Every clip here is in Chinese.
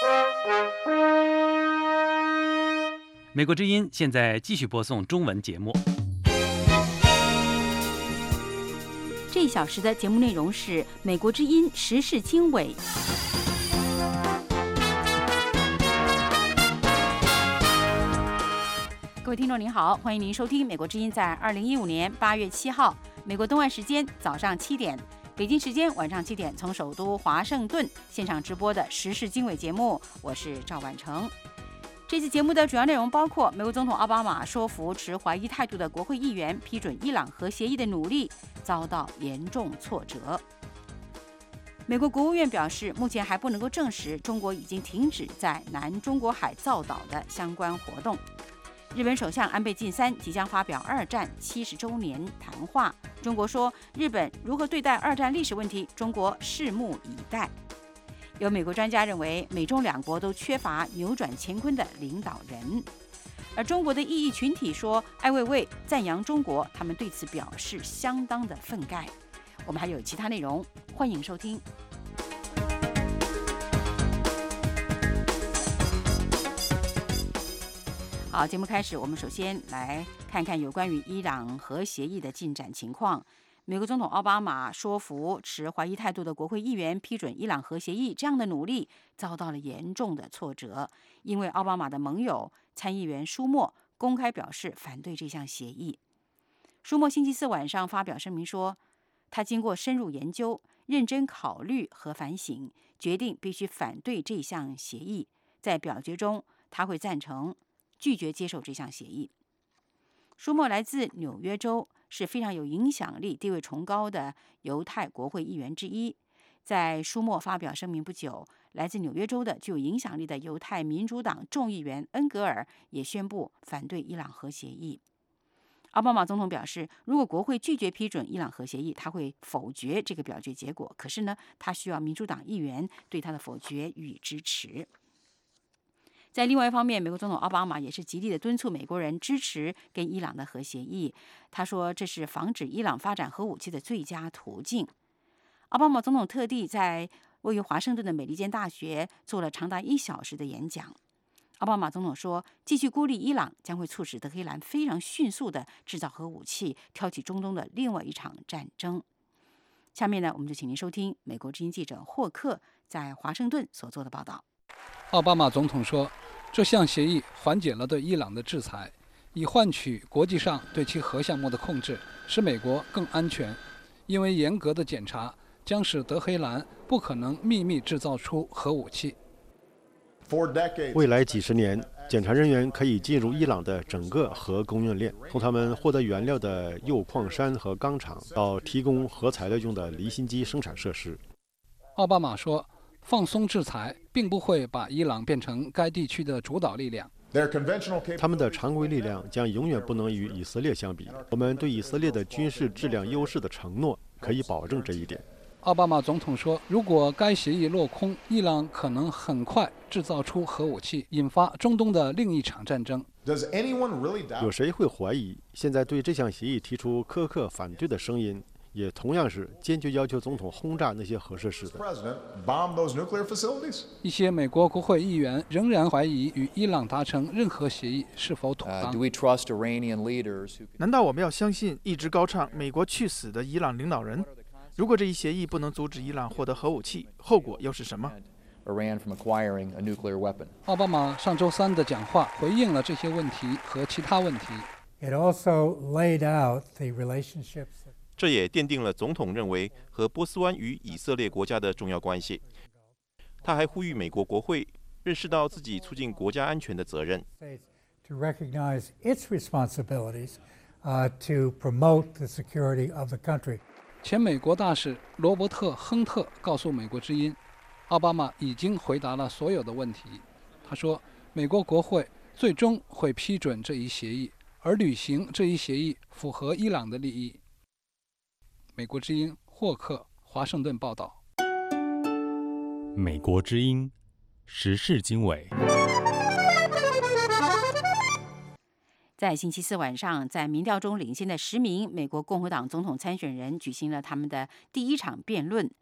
美国之音现在继续播送中文节目。 这一小时的节目内容是美国之音时事经纬。各位听众您好，欢迎您收听美国之音在2015年8月7号美国东岸时间早上7点，北京时间晚上7点，从首都华盛顿现场直播的时事经纬节目，我是赵婉成。这次节目的主要内容包括：美国总统奥巴马说服持怀疑态度的国会议员批准伊朗核协议的努力遭到严重挫折；美国国务院表示，目前还不能够证实中国已经停止在南中国海造岛的相关活动；日本首相安倍晋三即将发表二战70周年谈话，中国说日本如何对待二战历史问题，中国拭目以待。有美国专家认为，美中两国都缺乏扭转乾坤的领导人。而中国的异议群体说，艾未未赞扬中国，他们对此表示相当的愤慨。我们还有其他内容，欢迎收听。好，节目开始，我们首先来看看有关于伊朗核协议的进展情况。美国总统奥巴马说服持怀疑态度的国会议员批准伊朗核协议，这样的努力遭到了严重的挫折，因为奥巴马的盟友参议员舒默公开表示反对这项协议。舒默星期四晚上发表声明说，他经过深入研究、认真考虑和反省，决定必须反对这项协议。在表决中，他会赞成拒绝接受这项协议。舒默来自纽约州，是非常有影响力、地位崇高的犹太国会议员之一。在舒默发表声明不久，来自纽约州的具有影响力的犹太民主党众议员恩格尔也宣布反对伊朗核协议。奥巴马总统表示，如果国会拒绝批准伊朗核协议，他会否决这个表决结果。可是呢，他需要民主党议员对他的否决予以支持。在另外一方面，美国总统奥巴马也是极力的敦促美国人支持跟伊朗的核协议。他说，这是防止伊朗发展核武器的最佳途径。奥巴马总统特地在位于华盛顿的美利坚大学做了长达1小时的演讲。奥巴马总统说，继续孤立伊朗将会促使德黑兰非常迅速地制造核武器，挑起中东的另外一场战争。下面呢，我们就请您收听美国之音记者霍克在华盛顿所做的报道。 奥巴马总统说，这项协议缓解了对伊朗的制裁，以换取国际上对其核项目的控制，使美国更安全。因为严格的检查将使德黑兰不可能秘密制造出核武器。 未来几十年，检查人员可以进入伊朗的整个核供应链，从他们获得原料的铀矿山和钢厂，到提供核材料用的离心机生产设施。 奥巴马说，放松制裁并不会把伊朗变成该地区的主导力量。 他们的常规力量将永远不能与以色列相比。我们对以色列的军事质量优势的承诺可以保证这一点。 奥巴马总统说，如果该协议落空，伊朗可能很快制造出核武器，引发中东的另一场战争。 有谁会怀疑现在对这项协议提出苛刻反对的声音，也同样是坚决要求总统轰炸那些核设施的？ 一些美国国会议员仍然怀疑与伊朗达成任何协议是否妥当。 难道我们要相信一直高唱美国去死的伊朗领导人？如果这一协议不能阻止伊朗获得核武器，后果又是什么？ 奥巴马上周三的讲话回应了这些问题和其他问题。 这也奠定了总统认为和波斯湾与以色列国家的重要关系。他还呼吁美国国会认识到自己促进国家安全的责任。 前美国大使罗伯特·亨特告诉美国之音，奥巴马已经回答了所有的问题。他说，美国国会最终会批准这一协议，而履行这一协议符合伊朗的利益。美国之音霍克，华盛顿报道。 美国之音时事经纬。 在星期四晚上，在民调中领先的10名美国共和党总统参选人举行了他们的第一场辩论。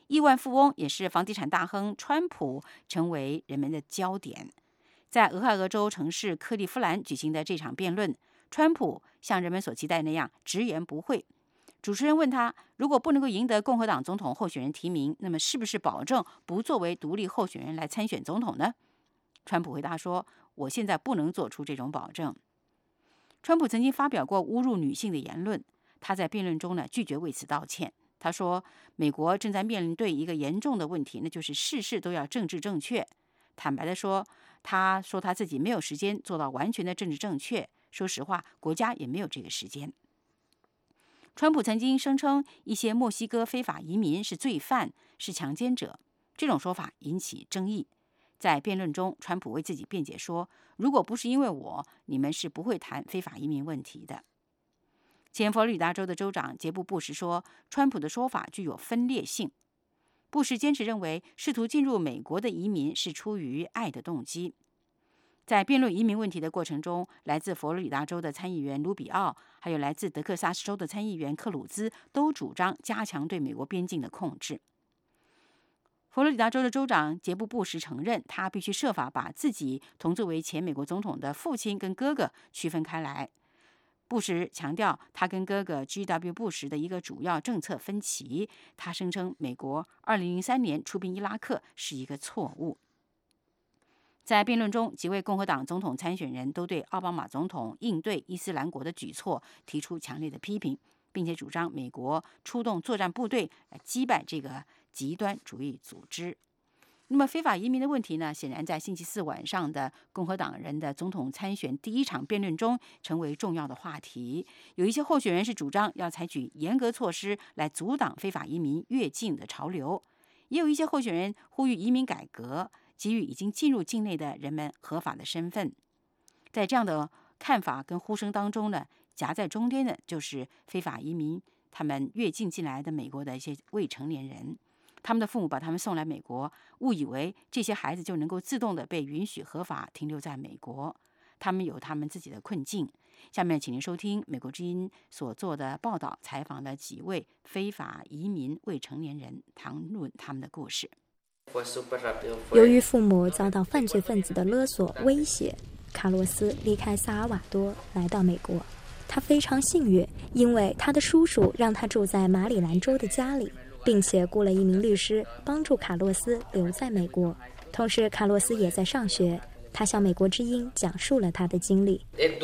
亿万富翁也是房地产大亨川普成为人们的焦点。在俄亥俄州城市克利夫兰举行的这场辩论，川普像人们所期待那样直言不讳。主持人问他，如果不能够赢得共和党总统候选人提名，那么是不是保证不作为独立候选人来参选总统呢？川普回答说，我现在不能做出这种保证。川普曾经发表过侮辱女性的言论，他在辩论中呢拒绝为此道歉。他说，美国正在面对一个严重的问题，那就是事事都要政治正确。坦白地说，他说他自己没有时间做到完全的政治正确，说实话，国家也没有这个时间。川普曾经声称一些墨西哥非法移民是罪犯，是强奸者，这种说法引起争议。在辩论中，川普为自己辩解说，如果不是因为我，你们是不会谈非法移民问题的。前佛罗里达州的州长杰布·布什说，川普的说法具有分裂性。布什坚持认为，试图进入美国的移民是出于爱的动机。在辩论移民问题的过程中，来自佛罗里达州的参议员卢比奥，还有来自德克萨斯州的参议员克鲁兹，都主张加强对美国边境的控制。佛罗里达州的州长杰布·布什承认，他必须设法把自己同作为前美国总统的父亲跟哥哥区分开来。布什强调，他跟哥哥 G.W. 布什的一个主要政策分歧。他声称，美国2003年出兵伊拉克是一个错误。在辩论中，几位共和党总统参选人都对奥巴马总统应对伊斯兰国的举措提出强烈的批评，并且主张美国出动作战部队来击败这个极端主义组织。那么非法移民的问题呢，显然在星期四晚上的共和党人的总统参选第一场辩论中成为重要的话题。有一些候选人是主张要采取严格措施来阻挡非法移民越境的潮流，也有一些候选人呼吁移民改革，给予已经进入境内的人们合法的身份。在这样的看法跟呼声当中呢，夹在中间的就是非法移民，他们越境进来的美国的一些未成年人，他们的父母把他们送来美国，误以为这些孩子就能够自动的被允许合法停留在美国，他们有他们自己的困境。下面请您收听美国之音所做的报道，采访了几位非法移民未成年人，谈论他们的故事。 由于父母遭到犯罪分子的勒索威胁，卡洛斯离开萨尔瓦多来到美国。他非常幸运，因为他的叔叔让他住在马里兰州的家里，并且雇了一名律师帮助卡洛斯留在美国。同时卡洛斯也在上学，他向美国之音讲述了他的经历。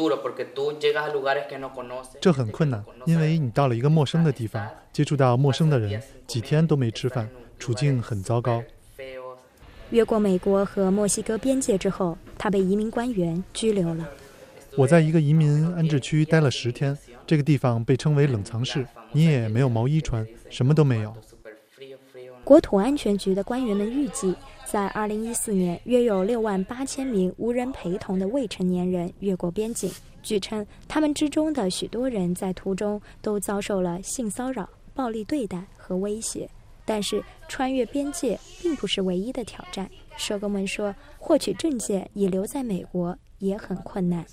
这很困难，因为你到了一个陌生的地方，接触到陌生的人，几天都没吃饭，处境很糟糕。 越过美国和墨西哥边界之后，他被移民官员拘留了。 我在一个移民安置区待了10天，这个地方被称为冷藏室，你也没有毛衣穿，什么都没有。 国土安全局的官员们预计，在2014年，约有68000名无人陪同的未成年人越过边境。据称，他们之中的许多人在途中都遭受了性骚扰、暴力对待和威胁。但是穿越边界并不是唯一的挑战。社工们说，获取证件以留在美国也很困难。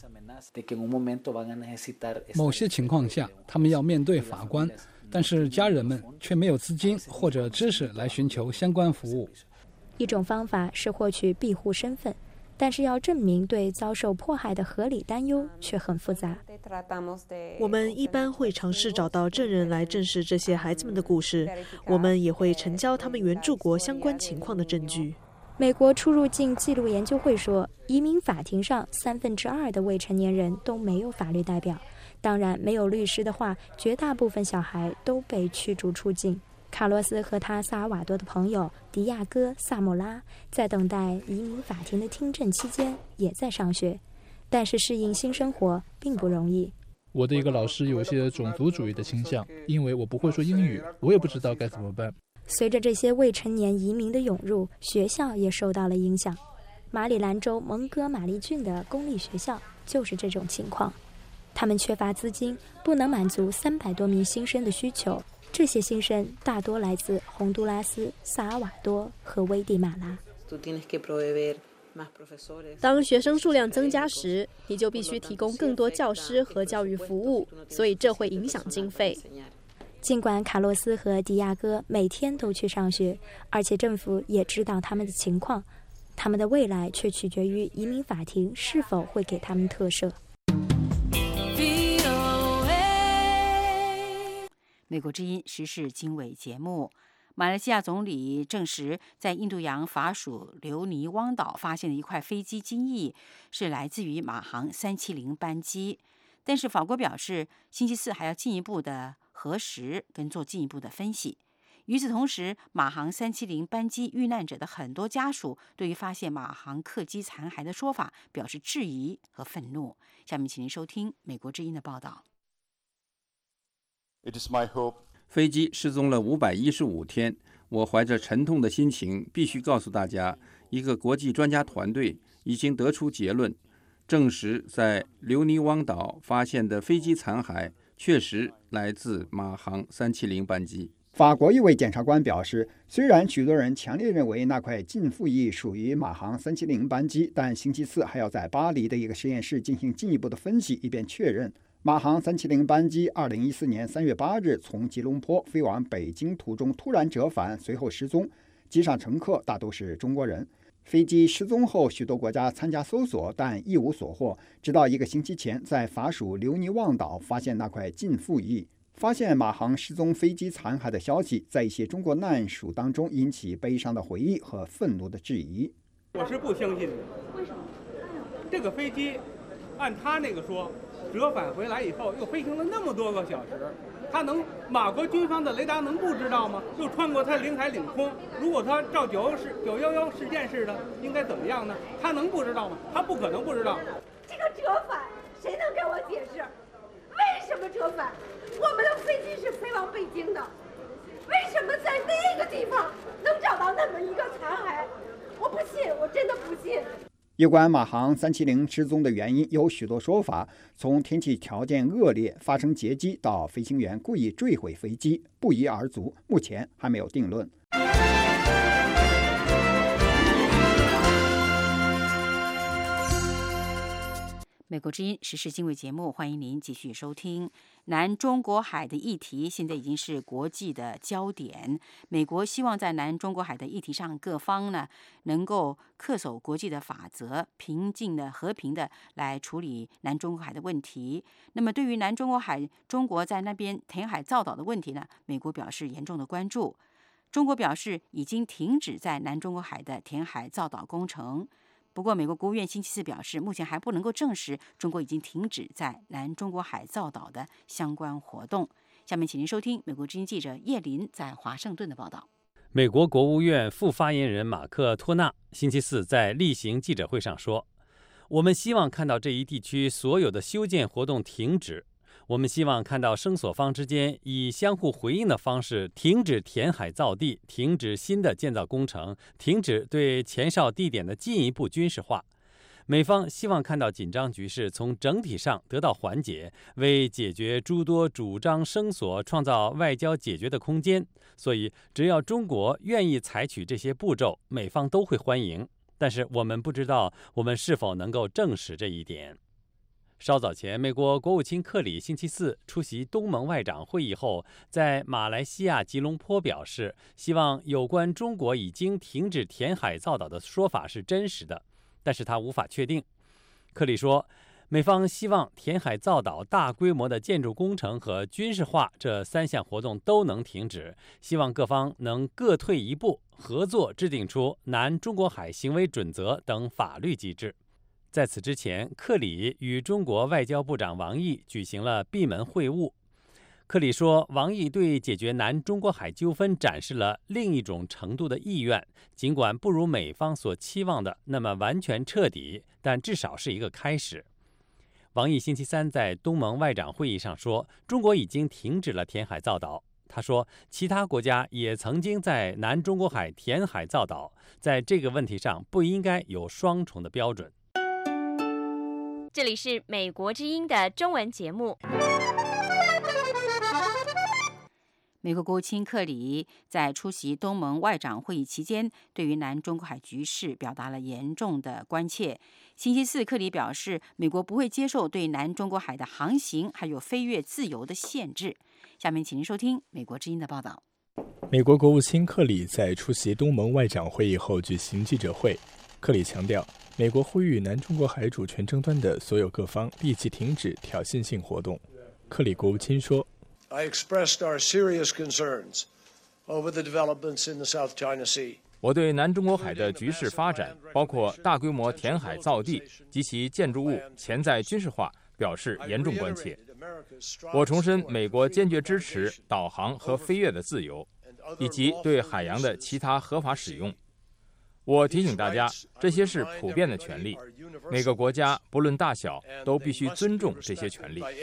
某些情况下，他们要面对法官，但是家人们却没有资金或者知识来寻求相关服务。 一种方法是获取庇护身份，但是要证明对遭受迫害的合理担忧却很复杂。 我们一般会尝试找到证人来证实这些孩子们的故事，我们也会呈交他们原住国相关情况的证据。 美国出入境记录研究会说，移民法庭上2/3的未成年人都没有法律代表，当然没有律师的话，绝大部分小孩都被驱逐出境。卡洛斯和他萨尔瓦多的朋友迪亚哥·萨莫拉在等待移民法庭的听证期间也在上学，但是适应新生活并不容易。 我的一个老师有些种族主义的倾向，因为我不会说英语，我也不知道该怎么办。 随着这些未成年移民的涌入，学校也受到了影响。马里兰州蒙哥马利郡的公立学校就是这种情况，他们缺乏资金，不能满足300多名新生的需求。这些新生大多来自洪都拉斯、萨尔瓦多和危地马拉。 当学生数量增加时，你就必须提供更多教师和教育服务，所以这会影响经费。 尽管卡洛斯和迪亚哥每天都去上学，而且政府也知道他们的情况，他们的未来却取决于移民法庭是否会给他们特赦。 美国之音时事经纬节目，马来西亚总理证实，在印度洋法属留尼汪岛发现的一块飞机机翼是来自于马航370班机，但是法国表示，星期四还要进一步的核实跟做进一步的分析。与此同时，马航370班机遇难者的很多家属对于发现马航客机残骸的说法表示质疑和愤怒。下面请您收听美国之音的报道。 飞机失踪了515天，我怀着沉痛的心情，必须告诉大家，一个国际专家团队已经得出结论，证实在留尼汪岛发现的飞机残骸确实来自马航370班机。 法国一位检察官表示，虽然许多人强烈认为那块近附翼属于马航370班机，但星期四还要在巴黎的一个实验室进行进一步的分析，以便确认马航370班机2014年3月8日从吉隆坡飞往北京途中突然折返，随后失踪，机上乘客大都是中国人。飞机失踪后，许多国家参加搜索，但一无所获，直到1个星期前，在法属留尼汪岛发现那块近附翼。发现马航失踪飞机残骸的消息，在一些中国难属当中引起悲伤的回忆和愤怒的质疑。 我是不相信的。为什么？这个飞机按他那个说，折返回来以后又飞行了那么多个小时，马国军方的雷达能不知道吗？又穿过他领海领空，如果他照911事件似的，应该怎么样呢？他能不知道吗？他不可能不知道。 这个折返，谁能给我解释？为什么折返？我们的飞机是飞往北京的，为什么在那个地方能找到那么一个残骸？我不信，我真的不信。 有关马航370失踪的原因有许多说法，从天气条件恶劣、发生劫机到飞行员故意坠毁飞机，不一而足，目前还没有定论。 美国之音时事经纬节目，欢迎您继续收听。南中国海的议题现在已经是国际的焦点。美国希望在南中国海的议题上，各方呢能够恪守国际的法则，平静的、和平的来处理南中国海的问题。那么，对于南中国海中国在那边填海造岛的问题呢，美国表示严重的关注。中国表示已经停止在南中国海的填海造岛工程。不过，美国国务院星期四表示，目前还不能够证实中国已经停止在南中国海造岛的相关活动。下面，请您收听美国之音记者叶林在华盛顿的报道。 美国国务院副发言人马克·托纳星期四在例行记者会上说：“我们希望看到这一地区所有的修建活动停止。我们希望看到声索方之间以相互回应的方式停止填海造地，停止新的建造工程，停止对前哨地点的进一步军事化。美方希望看到紧张局势从整体上得到缓解，为解决诸多主张声索创造外交解决的空间。所以，只要中国愿意采取这些步骤，美方都会欢迎。但是我们不知道我们是否能够证实这一点。”稍早前，美国国务卿克里星期四出席东盟外长会议后，在马来西亚吉隆坡表示，希望有关中国已经停止填海造岛的说法是真实的，但是他无法确定。克里说，美方希望填海造岛、大规模的建筑工程和军事化这3项活动都能停止，希望各方能各退一步，合作制定出南中国海行为准则等法律机制。在此之前，克里与中国外交部长王毅举行了闭门会晤。克里说，王毅对解决南中国海纠纷展示了另一种程度的意愿，尽管不如美方所期望的那么完全彻底，但至少是一个开始。王毅星期三在东盟外长会议上说，中国已经停止了填海造岛。他说，其他国家也曾经在南中国海填海造岛，在这个问题上不应该有双重的标准。 这里是美国之音的中文节目。 美国国务卿克里在出席东盟外长会议期间，对于南中国海局势表达了严重的关切。星期四，克里表示，美国不会接受对南中国海的航行还有飞越自由的限制。 下面请您收听美国之音的报道。 美国国务卿克里在出席东盟外长会议后举行记者会，克里强调，美国呼吁南中国海主权争端的所有各方立即停止挑衅性活动。克里国务卿说 I expressed our serious concerns over the developments in the South China Sea. 我对南中国海的局势发展，包括大规模填海造地及其建筑物潜在军事化，表示严重关切。我重申美国坚决支持导航和飞越的自由，以及对海洋的其他合法使用。我提醒大家，这些是普遍的权利，每个国家不论大小都必须尊重这些权利。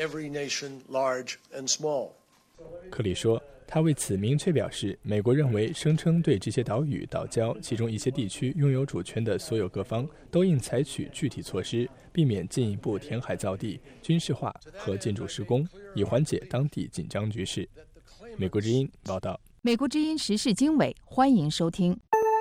克里说，他为此明确表示，美国认为声称对这些岛屿、岛礁其中一些地区拥有主权的所有各方都应采取具体措施，避免进一步填海造地、军事化和建筑施工，以缓解当地紧张局势。美国之音报道。 美国之音时事经纬，欢迎收听。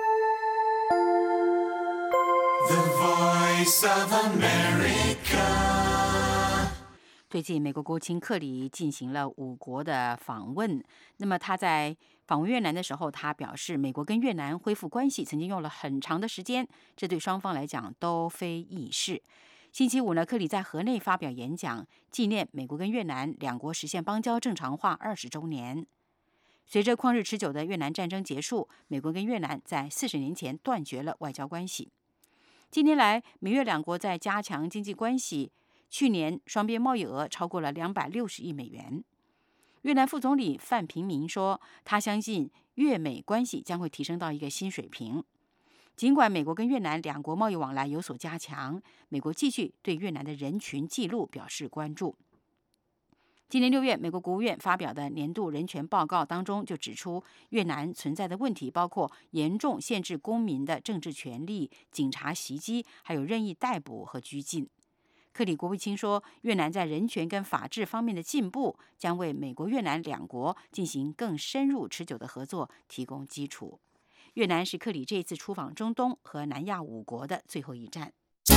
The Voice of America。最近，美国国务卿克里进行了5国的访问。那么他在访问越南的时候，他表示，美国跟越南恢复关系曾经用了很长的时间，这对双方来讲都非易事。星期五呢，克里在河内发表演讲，纪念美国跟越南2国实现邦交正常化20周年。随着旷日持久的越南战争结束，美国跟越南在40年前断绝了外交关系。近年来，美越2国在加强经济关系。去年双边贸易额超过了260亿美元。越南副总理范平明说，他相信越美关系将会提升到一个新水平。尽管美国跟越南2国贸易往来有所加强，美国继续对越南的人权记录表示关注。今年6月，美国国务院发表的年度人权报告当中就指出，越南存在的问题包括严重限制公民的政治权利、警察袭击，还有任意逮捕和拘禁。克里国务卿说，越南在人权跟法治方面的进步，将为美国、越南2国进行更深入、持久的合作提供基础。越南是克里这次出访中东和南亚5国的最后一站。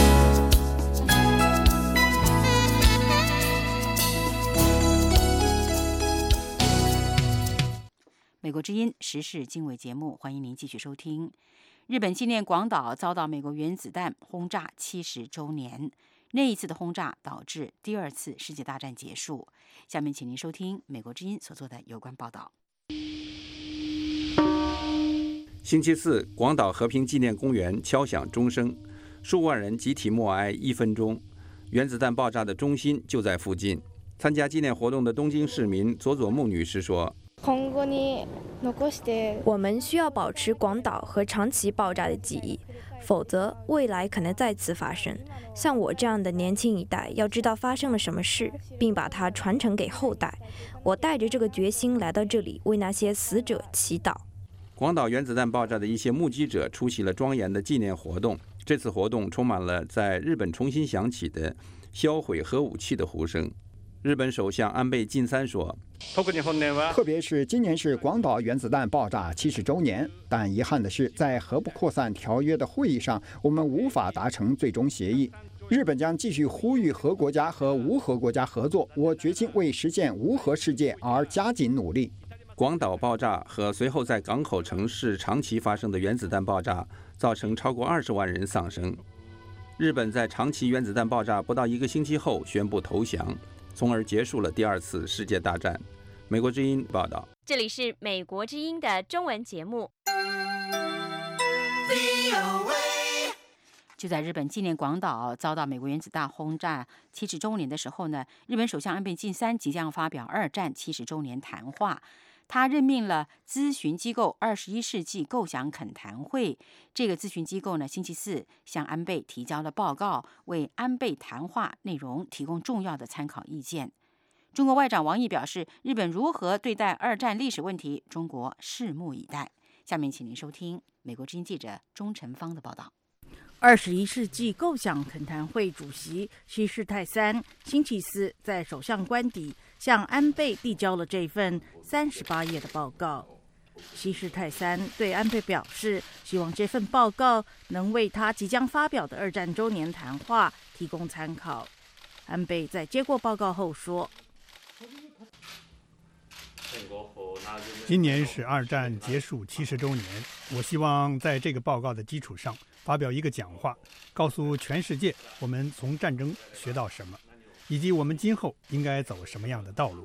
美国之音时事经纬节目，欢迎您继续收听。日本纪念广岛遭到美国原子弹轰炸70周年。那一次的轰炸导致第2次世界大战结束。下面请您收听美国之音所做的有关报道。 星期四，广岛和平纪念公园敲响钟声，数万人集体默哀1分钟。原子弹爆炸的中心就在附近。参加纪念活动的东京市民佐佐木女士说， 我们需要保持广岛和长崎爆炸的记忆，否则未来可能再次发生。像我这样的年轻一代要知道发生了什么事，并把它传承给后代。我带着这个决心来到这里，为那些死者祈祷。 广岛原子弹爆炸的一些目击者出席了庄严的纪念活动。这次活动充满了在日本重新响起的销毁核武器的呼声。日本首相安倍晋三说， 特别是今年是广岛原子弹爆炸70周年，但遗憾的是，在核不扩散条约的会议上，我们无法达成最终协议。日本将继续呼吁核国家和无核国家合作，我决心为实现无核世界而加紧努力。 广岛爆炸和随后在港口城市长崎发生的原子弹爆炸，造成超过20万人丧生。日本在长崎原子弹爆炸不到1个星期后宣布投降，从而结束了第2次世界大战。美国之音报道。 这里是美国之音的中文节目。 就在日本纪念广岛遭到美国原子弹轰炸70周年的时候呢，日本首相安倍晋三即将发表2战70周年谈话。他任命了咨询机构21世纪构想恳谈会。这个咨询机构呢，星期四向安倍提交了报告，为安倍谈话内容提供重要的参考意见。中国外长王毅表示，日本如何对待2战历史问题，中国拭目以待。下面请您收听美国之音记者钟晨芳的报道。 21世纪构想恳谈会主席西市泰三星期四在首相官邸向安倍递交了这份38页的报告。西市泰三对安倍表示，希望这份报告能为他即将发表的2战周年谈话提供参考。安倍在接过报告后说， 今年是二战结束70周年，我希望在这个报告的基础上发表一个讲话，告诉全世界我们从战争学到什么，以及我们今后应该走什么样的道路。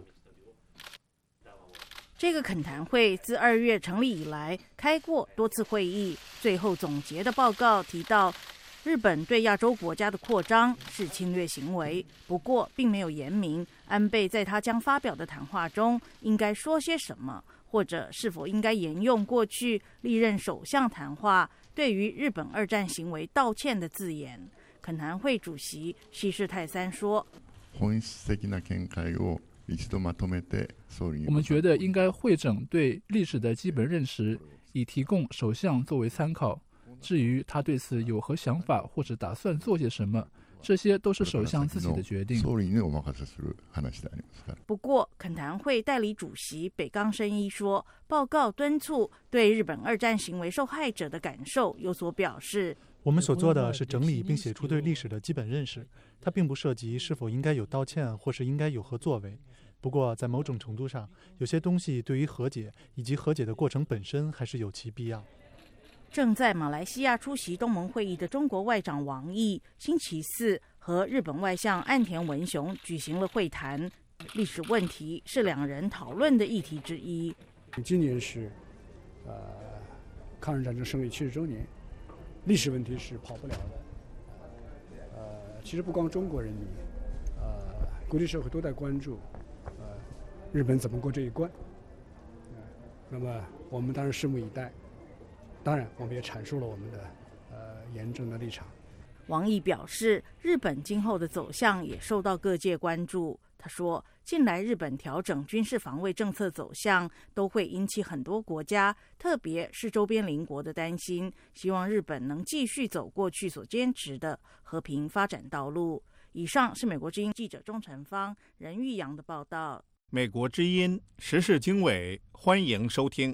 这个恳谈会自2月成立以来开过多次会议，最后总结的报告提到，日本对亚洲国家的扩张是侵略行为，不过并没有言明安倍在他将发表的谈话中应该说些什么，或者是否应该沿用过去历任首相谈话对于日本2战行为道歉的字眼。恳谈会主席西式泰三说， 我们觉得应该汇整对历史的基本认识，以提供首相作为参考。至于他对此有何想法或者打算做些什么，这些都是首相自己的决定。 不过，恳谈会代理主席北冈伸一说，报告敦促对日本2战行为受害者的感受有所表示。 我们所做的是整理并写出对历史的基本认识，它并不涉及是否应该有道歉或是应该有何作为。不过，在某种程度上，有些东西对于和解以及和解的过程本身还是有其必要。 正在马来西亚出席东盟会议的中国外长王毅，星期四和日本外相岸田文雄举行了会谈。历史问题是两人讨论的议题之一。 今年是抗日战争胜利70周年，历史问题是跑不了的。其实不光中国人民，国际社会都在关注，日本怎么过这一关。那么我们当然拭目以待。当然，我们也阐述了我们的严正的立场。 王毅表示，日本今后的走向也受到各界关注。他说，近来日本调整军事防卫政策走向，都会引起很多国家，特别是周边邻国的担心，希望日本能继续走过去所坚持的和平发展道路。以上是美国之音记者钟成芳、任玉阳的报道。 美国之音时事经纬，欢迎收听。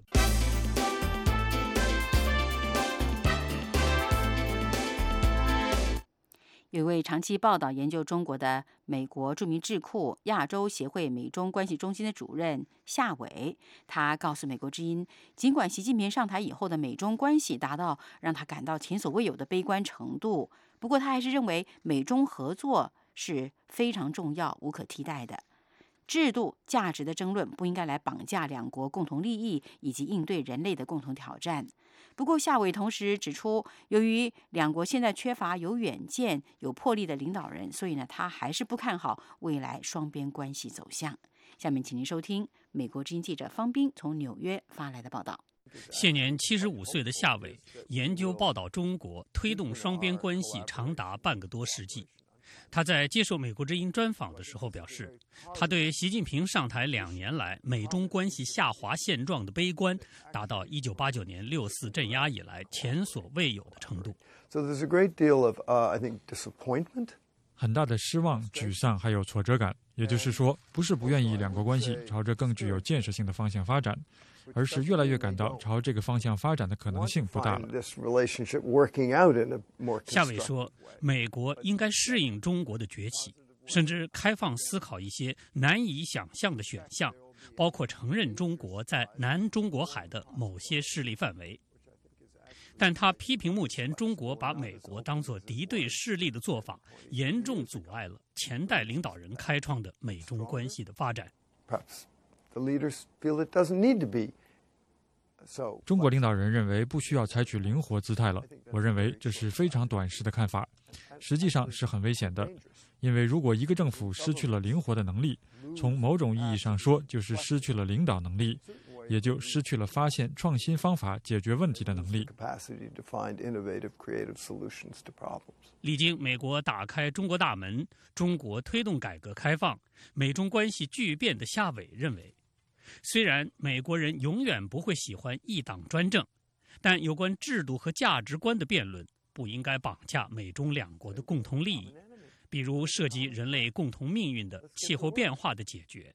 有一位长期报道研究中国的美国著名智库亚洲协会美中关系中心的主任夏伟，他告诉美国之音，尽管习近平上台以后的美中关系达到让他感到前所未有的悲观程度，不过他还是认为美中合作是非常重要、无可替代的。制度、价值的争论不应该来绑架两国共同利益以及应对人类的共同挑战。不过，夏伟同时指出，由于两国现在缺乏有远见、有魄力的领导人，所以呢，他还是不看好未来双边关系走向。下面，请您收听美国之音记者方斌从纽约发来的报道。 现年75岁的夏伟研究报道中国，推动双边关系长达半个多世纪。他在接受美国之音专访的时候表示，他对习近平上台2年来美中关系下滑现状的悲观，达到1989年6·4镇压以来前所未有的程度。 很大的失望、沮丧，还有挫折感。也就是说，不是不愿意两国关系朝着更具有建设性的方向发展，而是越来越感到朝这个方向发展的可能性不大了。 夏伟说，美国应该适应中国的崛起，甚至开放思考一些难以想象的选项，包括承认中国在南中国海的某些势力范围。但他批评目前中国把美国当作敌对势力的做法，严重阻碍了前代领导人开创的美中关系的发展。 中国领导人认为不需要采取灵活姿态了，我认为这是非常短视的看法，实际上是很危险的。因为如果一个政府失去了灵活的能力，从某种意义上说就是失去了领导能力，也就失去了发现创新方法解决问题的能力。 历经美国打开中国大门，中国推动改革开放，美中关系巨变的夏伟认为，虽然美国人永远不会喜欢一党专政，但有关制度和价值观的辩论不应该绑架美中两国的共同利益，比如涉及人类共同命运的气候变化的解决。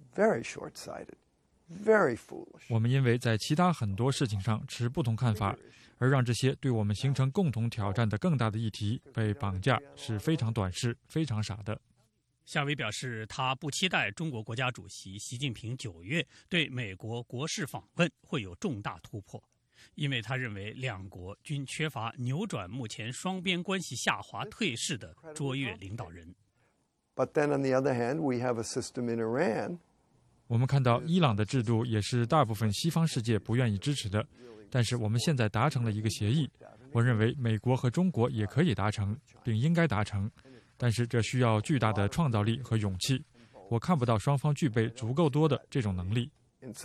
我们因为在其他很多事情上持不同看法，而让这些对我们形成共同挑战的更大的议题被绑架，是非常短视、非常傻的。 夏威表示，他不期待中国国家主席习近平9月对美国国事访问会有重大突破，因为他认为两国均缺乏扭转目前双边关系下滑退势的卓越领导人。 But then on the other hand, we have a system in Iran. 我们看到伊朗的制度也是大部分西方世界不愿意支持的，但是我们现在达成了一个协议，我认为美国和中国也可以达成，并应该达成，但是这需要巨大的创造力和勇气。我看不到双方具备足够多的这种能力。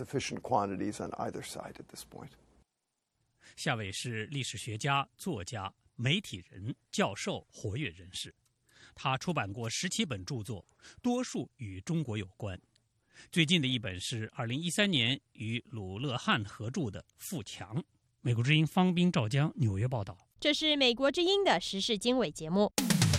夏伟是历史学家、作家、媒体人、教授、活跃人士。他出版过17本著作，多数与中国有关。最近的一本是2013年与鲁勒汉合著的《富强》。美国之音方斌、赵江纽约报道。 这是美国之音的时事经纬节目。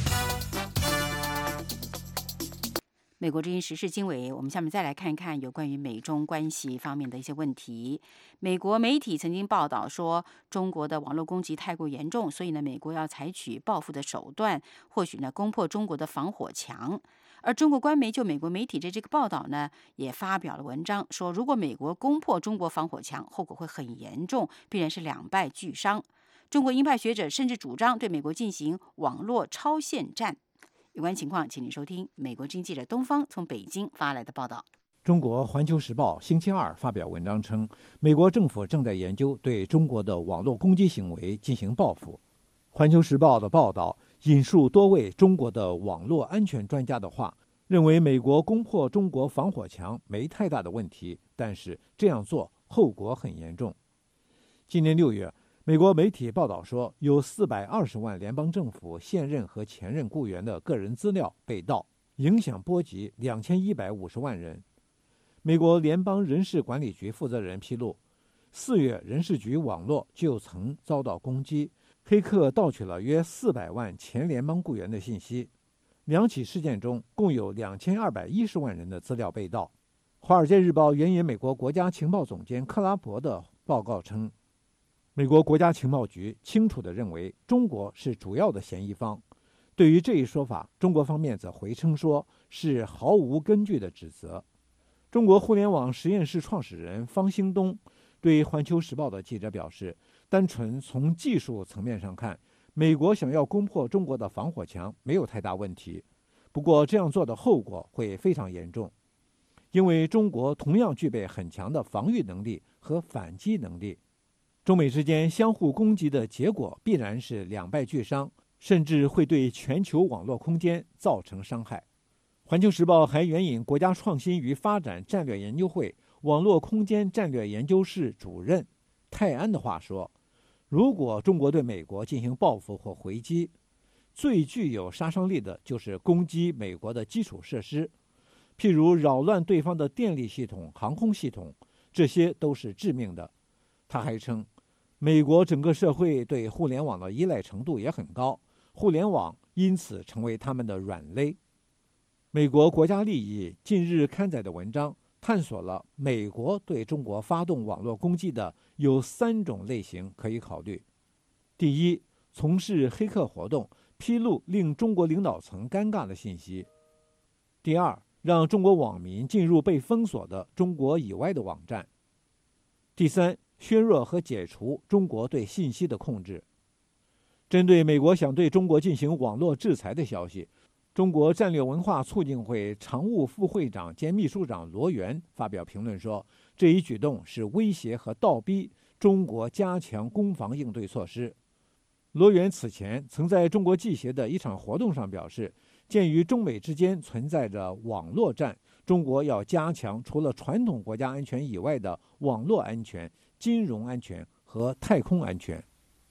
美国之音时事经纬，我们下面再来看一看有关于美中关系方面的一些问题。美国媒体曾经报道说，中国的网络攻击太过严重，所以呢，美国要采取报复的手段，或许呢，攻破中国的防火墙。而中国官媒就美国媒体的这个报道呢，也发表了文章，说如果美国攻破中国防火墙，后果会很严重，必然是两败俱伤。中国鹰派学者甚至主张对美国进行网络超限战。有关情况，请您收听美国之音记者东方从北京发来的报道。 中国《环球时报》星期二发表文章称，美国政府正在研究对中国的网络攻击行为进行报复。《环球时报》的报道引述多位中国的网络安全专家的话，认为美国攻破中国防火墙没太大的问题，但是这样做后果很严重。今年6月，美国媒体报道说，有420万联邦政府现任和前任雇员的个人资料被盗，影响波及2150万人。美国联邦人事管理局负责人披露，4月人事局网络就曾遭到攻击，黑客盗取了约400万前联邦雇员的信息。2起事件中，共有2210万人的资料被盗。《华尔街日报》援引美国国家情报总监克拉伯的报告称，美国国家情报局清楚地认为中国是主要的嫌疑方。对于这一说法，中国方面则回称说是毫无根据的指责。中国互联网实验室创始人方兴东对《环球时报》的记者表示，单纯从技术层面上看，美国想要攻破中国的防火墙没有太大问题，不过这样做的后果会非常严重，因为中国同样具备很强的防御能力和反击能力。中美之间相互攻击的结果必然是两败俱伤，甚至会对全球网络空间造成伤害。环球时报还援引国家创新与发展战略研究会网络空间战略研究室主任泰安的话说，如果中国对美国进行报复或回击，最具有杀伤力的就是攻击美国的基础设施，譬如扰乱对方的电力系统、航空系统，这些都是致命的。他还称，美国整个社会对互联网的依赖程度也很高，互联网因此成为他们的软肋。美国国家利益近日刊载的文章探索了美国对中国发动网络攻击的有3种类型可以考虑。第一，从事黑客活动，披露令中国领导层尴尬的信息。第二，让中国网民进入被封锁的中国以外的网站。第三，削弱和解除中国对信息的控制。针对美国想对中国进行网络制裁的消息，中国战略文化促进会常务副会长兼秘书长罗源发表评论说，这一举动是威胁和倒逼中国加强攻防应对措施。罗源此前曾在中国记协的一场活动上表示，鉴于中美之间存在着网络战，中国要加强除了传统国家安全以外的网络安全、金融安全和太空安全。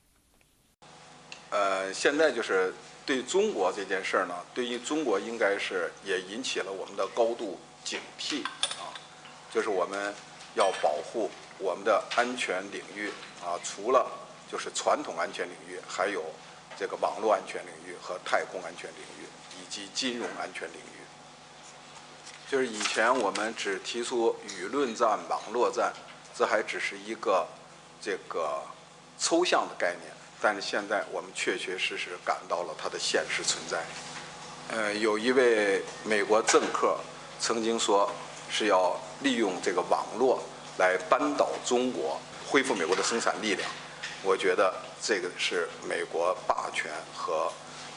现在就是对中国这件事儿呢，对于中国应该是也引起了我们的高度警惕啊，就是我们要保护我们的安全领域啊，除了就是传统安全领域，还有这个网络安全领域和太空安全领域以及金融安全领域。就是以前我们只提出舆论战、网络战，这还只是一个这个抽象的概念。但是现在我们确确实实感到了它的现实存在。 有一位美国政客曾经说是要利用这个网络来扳倒中国，恢复美国的生产力量。我觉得这个是美国霸权和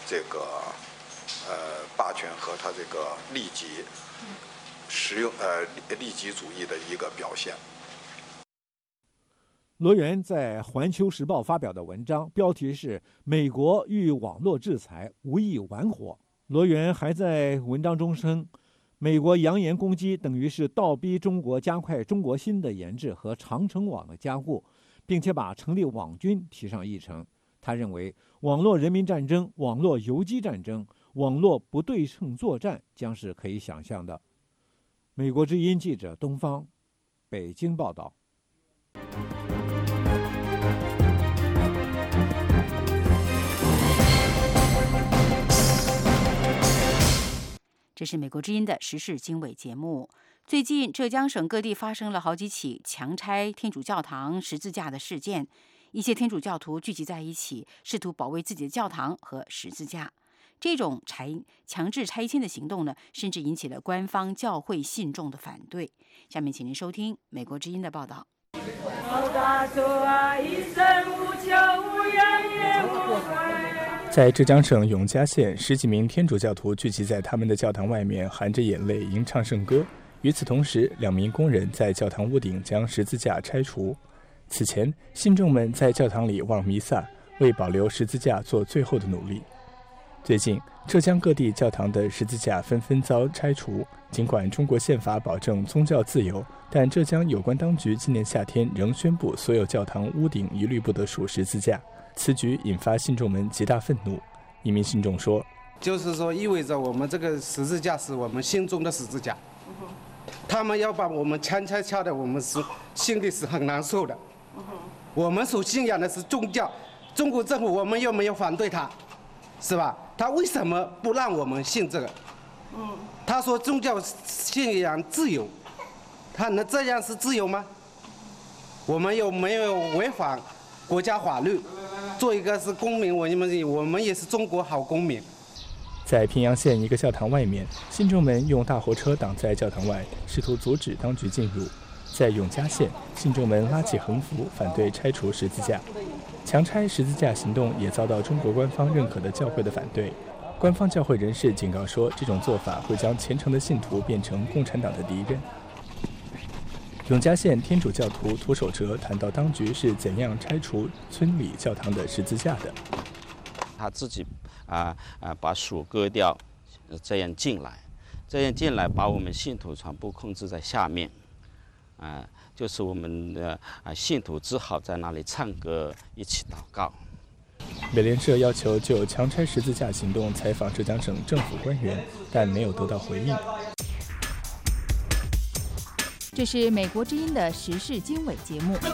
他这个利己主义的一个表现。 罗源在《环球时报》发表的文章标题是《美国遇网络制裁无意玩火》。罗源还在文章中称，美国扬言攻击等于是倒逼中国加快中国芯的研制和长城网的加固，并且把成立网军提上议程。他认为，网络人民战争、网络游击战争、网络不对称作战将是可以想象的。美国之音记者东方，北京报道。 这是美国之音的时事经纬节目。最近，浙江省各地发生了好几起强拆天主教堂十字架的事件，一些天主教徒聚集在一起，试图保卫自己的教堂和十字架。这种强制拆迁的行动呢，甚至引起了官方教会信众的反对。下面请您收听美国之音的报道。 在浙江省永嘉县，10几名天主教徒聚集在他们的教堂外面，含着眼泪吟唱圣歌。与此同时，2名工人在教堂屋顶将十字架拆除。此前，信众们在教堂里望弥撒，为保留十字架做最后的努力。最近，浙江各地教堂的十字架纷纷遭拆除。尽管中国宪法保证宗教自由，但浙江有关当局今年夏天仍宣布所有教堂屋顶一律不得竖十字架。此举引发信众们极大愤怒。一名信众说：“ 就是说，意味着我们这个十字架是我们心中的十字架，他们要把我们拆的，我们是心里是很难受的。我们所信仰的是宗教，中国政府我们又没有反对他，是吧？他为什么不让我们信这个？他说宗教信仰自由，他能这样是自由吗？我们又没有违反国家法律。”做一个是公民，我们也是中国好公民。 在平阳县一个教堂外面，信众们用大货车挡在教堂外，试图阻止当局进入。在永嘉县，信众们拉起横幅反对拆除十字架。强拆十字架行动也遭到中国官方认可的教会的反对。官方教会人士警告说，这种做法会将虔诚的信徒变成共产党的敌人。永嘉县天主教徒涂守哲谈到当局是怎样拆除村里教堂的十字架的。 他自己把树割掉，这样进来，把我们信徒全部控制在下面，就是我们的信徒只好在那里唱歌，一起祷告。 美联社要求就强拆十字架行动采访浙江省政府官员，但没有得到回应。 这是美国之音的时事经纬节目。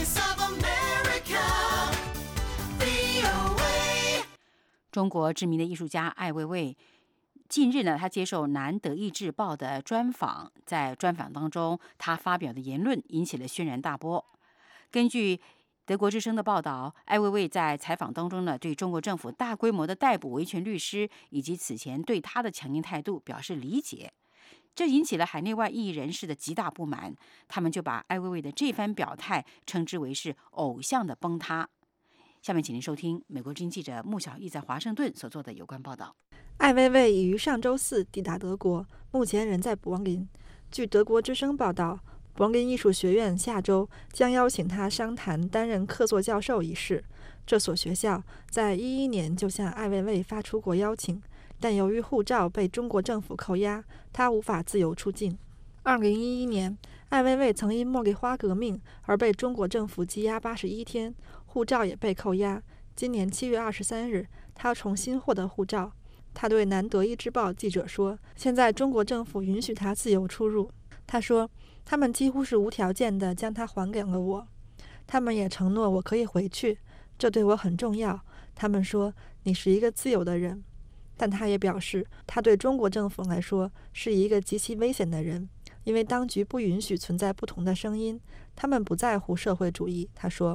中国知名的艺术家艾未未近日呢，他接受《南德意志报》的专访，在专访当中，他发表的言论引起了轩然大波。根据德国之声的报道，艾未未在采访当中呢，对中国政府大规模的逮捕维权律师以及此前对他的强硬态度表示理解。这引起了海内外异议人士的极大不满，他们就把艾未未的这番表态称之为是偶像的崩塌。下面请您收听美国之音记者穆小艺在华盛顿所做的有关报道。 艾未未已于上周四抵达德国，目前仍在柏林。据德国之声报道，柏林艺术学院下周将邀请他商谈担任客座教授一事。这所学校在2011年就向艾未未发出过邀请，但由于护照被中国政府扣押，他无法自由出境。2011年，艾未未曾因茉莉花革命而被中国政府羁押81天，护照也被扣押。今年7月23日，他重新获得护照。他对《南德意志报》记者说：“现在中国政府允许他自由出入。”他说：“他们几乎是无条件地将他还给了我，他们也承诺我可以回去，这对我很重要。他们说你是一个自由的人。”但他也表示，他对中国政府来说是一个极其危险的人，因为当局不允许存在不同的声音，他们不在乎社会主义。他说：“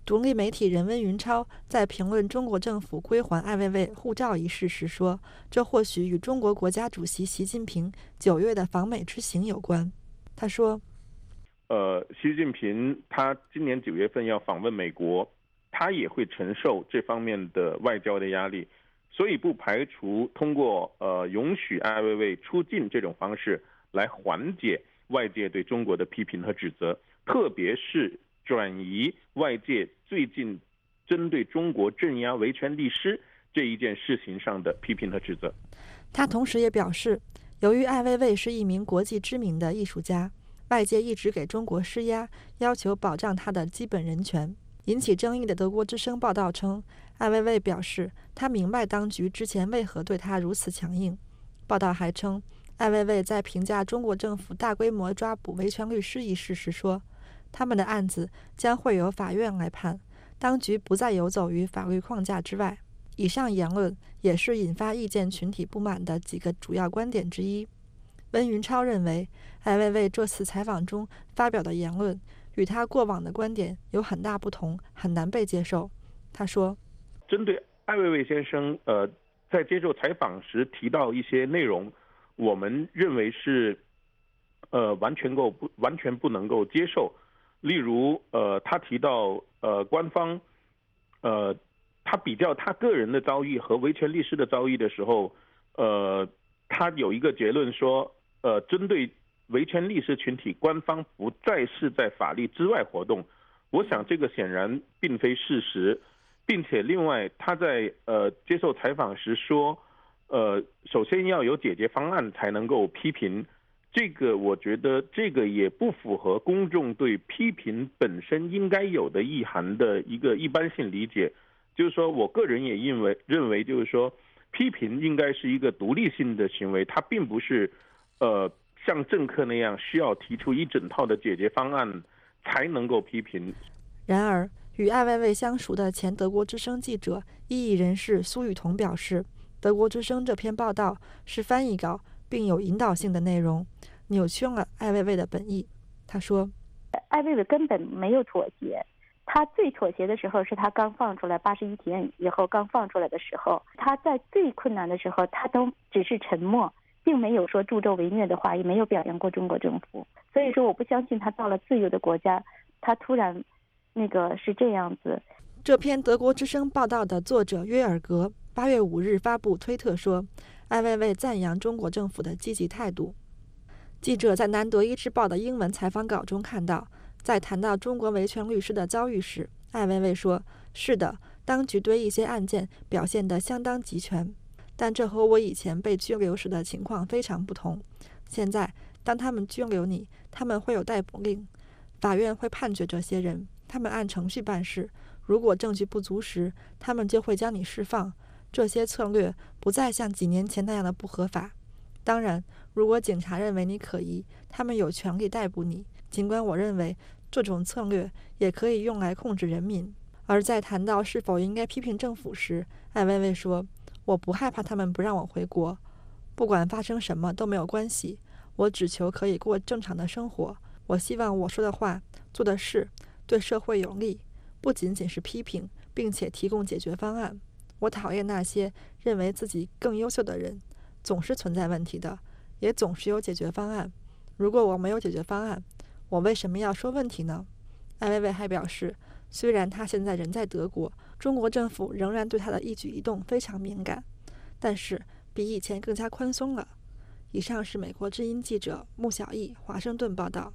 独立媒体人温云超在评论中国政府归还艾未未护照一事时说，这或许与中国国家主席习近平9月的访美之行有关。他说， 习近平他今年9月份要访问美国，他也会承受这方面的外交的压力，所以不排除通过允许艾未未出境这种方式来缓解外界对中国的批评和指责，特别是转移外界最近针对中国镇压维权律师这一件事情上的批评和指责。 他同时也表示，由于艾未未是一名国际知名的艺术家，外界一直给中国施压，要求保障他的基本人权。引起争议的德国之声报道称，艾未未表示他明白当局之前为何对他如此强硬。报道还称，艾未未在评价中国政府大规模抓捕维权律师一事时说，他们的案子将会由法院来判，当局不再游走于法律框架之外。以上言论也是引发意见群体不满的几个主要观点之一。温云超认为，艾未未这次采访中发表的言论与他过往的观点有很大不同，很难被接受。他说， 针对艾未未先生在接受采访时提到一些内容，我们认为是完全不能够接受。例如他提到官方他比较他个人的遭遇和维权律师的遭遇的时候，他有一个结论说，针对维权律师群体，官方不再是在法律之外活动。我想这个显然并非事实，并且另外他在接受采访时说，首先要有解决方案才能够批评。这个我觉得这个也不符合公众对批评本身应该有的意涵的一个一般性理解。就是说我个人也认为就是说批评应该是一个独立性的行为，它并不是像政客那样需要提出一整套的解决方案才能够批评。 然而，与艾未未相熟的前德国之声记者、异议人士苏雨桐表示，德国之声这篇报道是翻译稿，并有引导性的内容，扭曲了艾未未的本意。他说， 艾未未根本没有妥协，他最妥协的时候是他刚放出来81天以后刚放出来的时候，他在最困难的时候他都只是沉默，并没有说助纣为虐的话，也没有表扬过中国政府。所以说我不相信他到了自由的国家，他突然是这样子。 这篇德国之声报道的作者约尔格8月5日发布推特说，艾未未赞扬中国政府的积极态度。记者在南德意志报的英文采访稿中看到，在谈到中国维权律师的遭遇时，艾未未说，是的，当局对一些案件表现得相当集权，但这和我以前被拘留时的情况非常不同。现在当他们拘留你，他们会有逮捕令，法院会判决这些人，他们按程序办事，如果证据不足时，他们就会将你释放。这些策略不再像几年前那样的不合法。当然，如果警察认为你可疑，他们有权利逮捕你，尽管我认为这种策略也可以用来控制人民。而在谈到是否应该批评政府时，艾未未说，我不害怕他们不让我回国，不管发生什么都没有关系，我只求可以过正常的生活。我希望我说的话、做的事对社会有利，不仅仅是批评，并且提供解决方案。我讨厌那些认为自己更优秀的人，总是存在问题的，也总是有解决方案。如果我没有解决方案，我为什么要说问题呢？艾未未还表示，虽然他现在人在德国，中国政府仍然对他的一举一动非常敏感，但是比以前更加宽松了。以上是美国之音记者穆小艺华盛顿报道。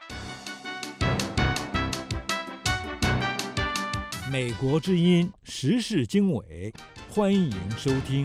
美国之音时事经纬，欢迎收听。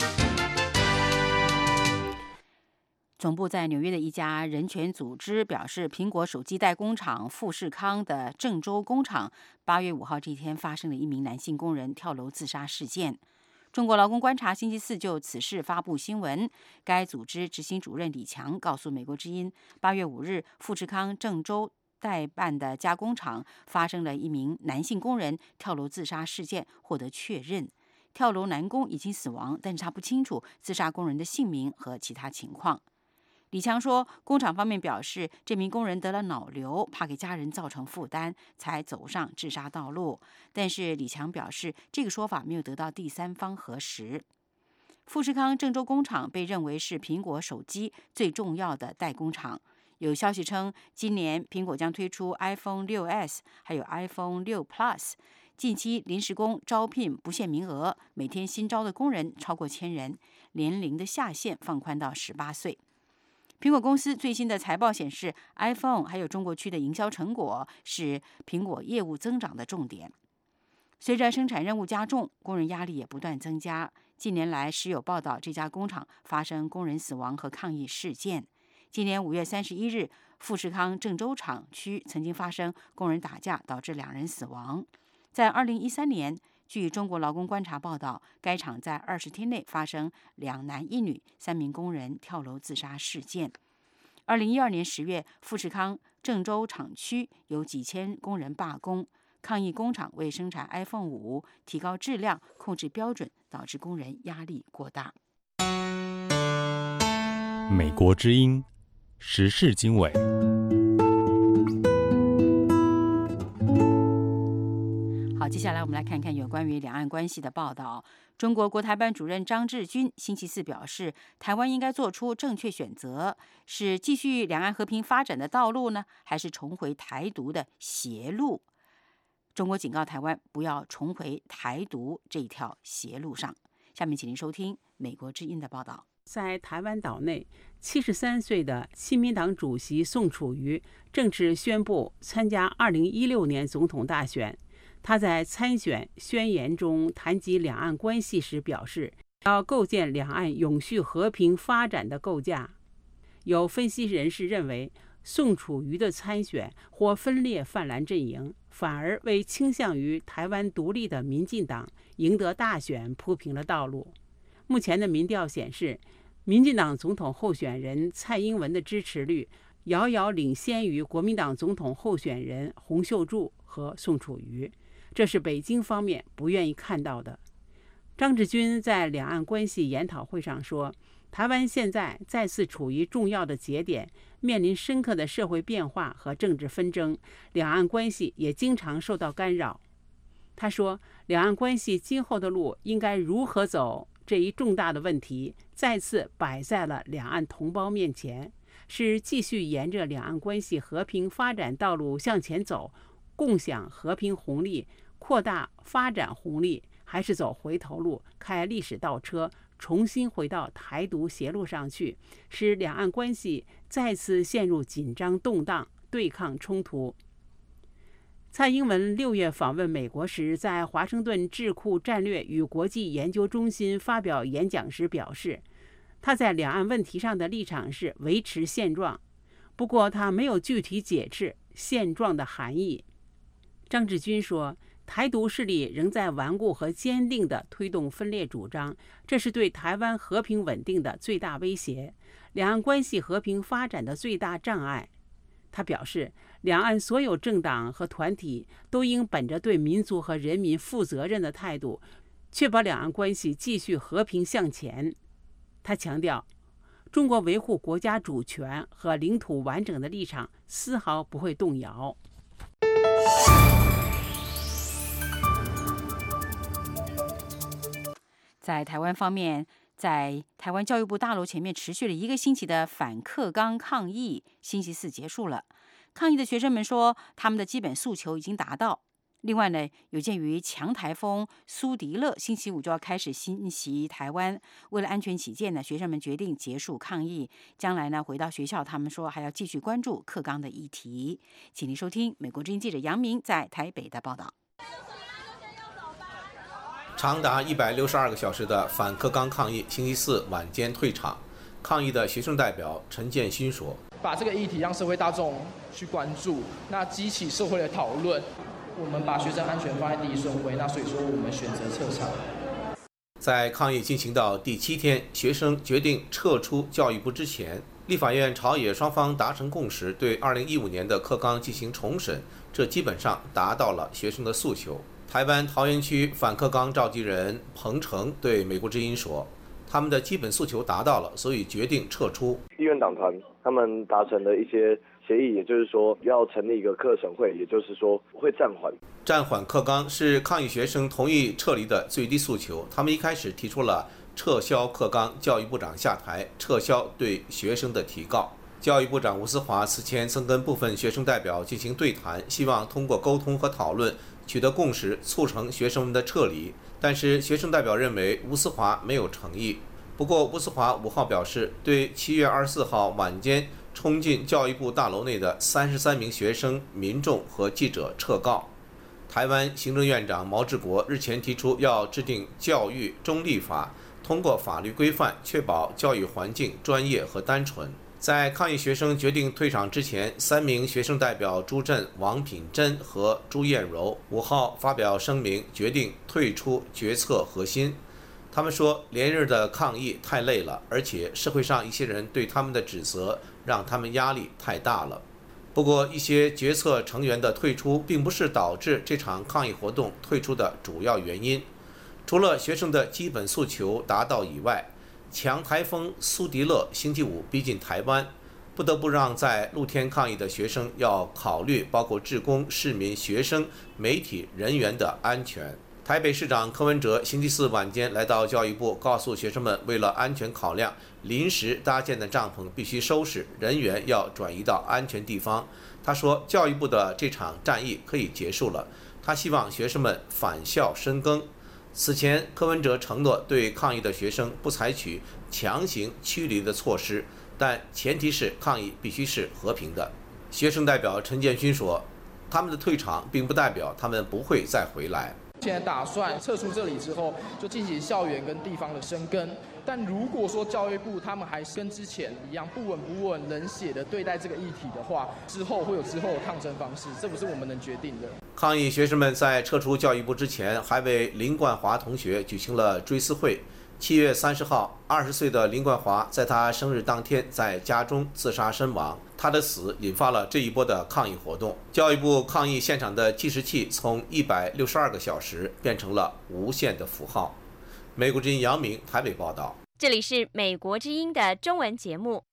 总部在纽约的一家人权组织表示，苹果手机代工厂富士康的郑州工厂8月5号这一天发生了一名男性工人跳楼自杀事件。中国劳工观察星期四就此事发布新闻，该组织执行主任李强告诉美国之音，8月5日富士康郑州代办的加工厂发生了一名男性工人跳楼自杀事件，获得确认。跳楼男工已经死亡，但是他不清楚自杀工人的姓名和其他情况。 李强说，工厂方面表示，这名工人得了脑瘤，怕给家人造成负担，才走上自杀道路。但是李强表示，这个说法没有得到第三方核实。富士康郑州工厂被认为是苹果手机最重要的代工厂。有消息称，今年苹果将推出 iPhone 6s 还有 iPhone 6 Plus。近期临时工招聘不限名额，每天新招的工人超过1000人，年龄的下限放宽到18岁。苹果公司最新的财报显示 ，iPhone 还有中国区的营销成果是苹果业务增长的重点。随着生产任务加重，工人压力也不断增加。近年来，时有报道这家工厂发生工人死亡和抗议事件。今年5月31日，富士康郑州厂区曾经发生工人打架，导致2人死亡。在2013年，据中国劳工观察报道，该厂在20天内发生2男1女3名工人跳楼自杀事件。2012年10月，富士康郑州厂区有几千工人罢工，抗议工厂为生产 iPhone 5提高质量、控制标准，导致工人压力过大。 美国之音时事经纬。 好，接下来我们来看看有关于两岸关系的报道。中国国台办主任张志军星期四表示，台湾应该做出正确选择，是继续两岸和平发展的道路呢，还是重回台独的邪路？中国警告台湾不要重回台独这一条邪路上。下面请您收听美国之音的报道。 在台湾岛内，73岁的亲民党主席宋楚瑜正式宣布参加2016年总统大选。他在参选宣言中谈及两岸关系时表示，要构建两岸永续和平发展的构架。有分析人士认为，宋楚瑜的参选或分裂泛蓝阵营，反而为倾向于台湾独立的民进党赢得大选铺平了道路。目前的民调显示，民进党总统候选人蔡英文的支持率遥遥领先于国民党总统候选人洪秀柱和宋楚瑜，这是北京方面不愿意看到的。张志军在两岸关系研讨会上说，台湾现在再次处于重要的节点，面临深刻的社会变化和政治纷争，两岸关系也经常受到干扰。他说，两岸关系今后的路应该如何走，这一重大的问题再次摆在了两岸同胞面前，是继续沿着两岸关系和平发展道路向前走，共享和平红利，扩大发展红利，还是走回头路，开历史倒车，重新回到台独邪路上去，使两岸关系再次陷入紧张动荡、对抗冲突。蔡英文6月访问美国时，在华盛顿智库战略与国际研究中心发表演讲时表示，他在两岸问题上的立场是维持现状，不过他没有具体解释现状的含义。张志军说，台独势力仍在顽固和坚定地推动分裂主张，这是对台湾和平稳定的最大威胁，两岸关系和平发展的最大障碍。他表示，两岸所有政党和团体都应本着对民族和人民负责任的态度，确保两岸关系继续和平向前。他强调，中国维护国家主权和领土完整的立场丝毫不会动摇。 在台湾方面，在台湾教育部大楼前面持续了1个星期的反课纲抗议，星期四结束了。抗议的学生们说，他们的基本诉求已经达到。另外呢，有鉴于强台风苏迪勒星期5就要开始侵袭台湾，为了安全起见呢，学生们决定结束抗议。将来呢，回到学校，他们说还要继续关注课纲的议题。请您收听美国之音记者杨明在台北的报道。 长达162个小时的反课纲抗议，星期四晚间退场。抗议的学生代表陈建新说：“ 把这个议题让社会大众去关注，那激起社会的讨论。我们把学生安全放在第一顺位，那所以说我们选择撤场。” 在抗议进行到第7天，学生决定撤出教育部之前，立法院朝野双方达成共识，对2015年的课纲进行重审，这基本上达到了学生的诉求。台湾桃园区反课纲召集人彭程对美国之音说， 他们的基本诉求达到了，所以决定撤出。 议院党团他们达成了一些协议，也就是说要成立一个课程会，也就是说会暂缓。 暂缓课纲是抗议学生同意撤离的最低诉求。他们一开始提出了撤销课纲，教育部长下台，撤销对学生的提告。教育部长吴思华此前曾跟部分学生代表进行对谈，希望通过沟通和讨论取得共识，促成学生们的撤离。但是学生代表认为吴思华没有诚意。不过吴思华5号表示，对7月24号晚间冲进教育部大楼内的33名学生、民众和记者撤告。台湾行政院长毛治国日前提出要制定教育中立法，通过法律规范确保教育环境专业和单纯。在抗议学生决定退场之前，3名学生代表朱振、王品珍和朱艳柔5号发表声明，决定退出决策核心。他们说，连日的抗议太累了，而且社会上一些人对他们的指责让他们压力太大了。不过，一些决策成员的退出并不是导致这场抗议活动退出的主要原因。除了学生的基本诉求达到以外，强台风苏迪勒星期五逼近台湾，不得不让在露天抗议的学生要考虑包括志工、市民、学生、媒体人员的安全。台北市长柯文哲星期四晚间来到教育部，告诉学生们，为了安全考量，临时搭建的帐篷必须收拾，人员要转移到安全地方。他说，教育部的这场战役可以结束了，他希望学生们返校深耕。此前，柯文哲承诺对抗议的学生不采取强行驱离的措施，但前提是抗议必须是和平的。学生代表陈建勋说，他们的退场并不代表他们不会再回来。 现在打算撤出这里之后，就进行校园跟地方的生根。但如果说教育部他们还是跟之前一样不稳、冷血的对待这个议题的话，之后会有抗争方式，这不是我们能决定的。 抗议学生们在撤出教育部之前，还为林冠华同学举行了追思会。7月30号，20岁的林冠华在他生日当天在家中自杀身亡。他的死引发了这一波的抗议活动。教育部抗议现场的计时器从162个小时变成了无限的符号。美国之音杨明台北报道。 这里是美国之音的中文节目。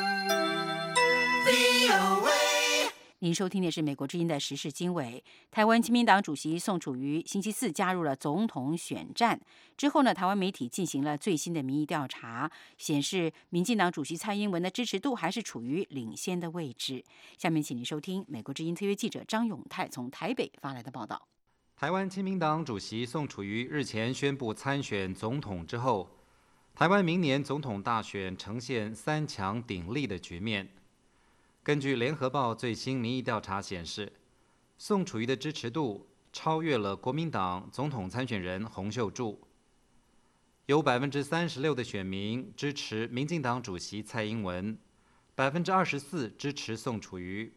您收听的是美国之音的时事经纬。台湾亲民党主席宋楚瑜星期四加入了总统选战之后呢，台湾媒体进行了最新的民意调查，显示民进党主席蔡英文的支持度还是处于领先的位置。下面请您收听美国之音特约记者张永泰从台北发来的报道。 台湾亲民党主席宋楚瑜日前宣布参选总统之后，台湾明年总统大选呈现3强鼎立的局面。根据联合报最新民意调查显示，宋楚瑜的支持度超越了国民党总统参选人洪秀柱。有36%的选民支持民进党主席蔡英文，24%支持宋楚瑜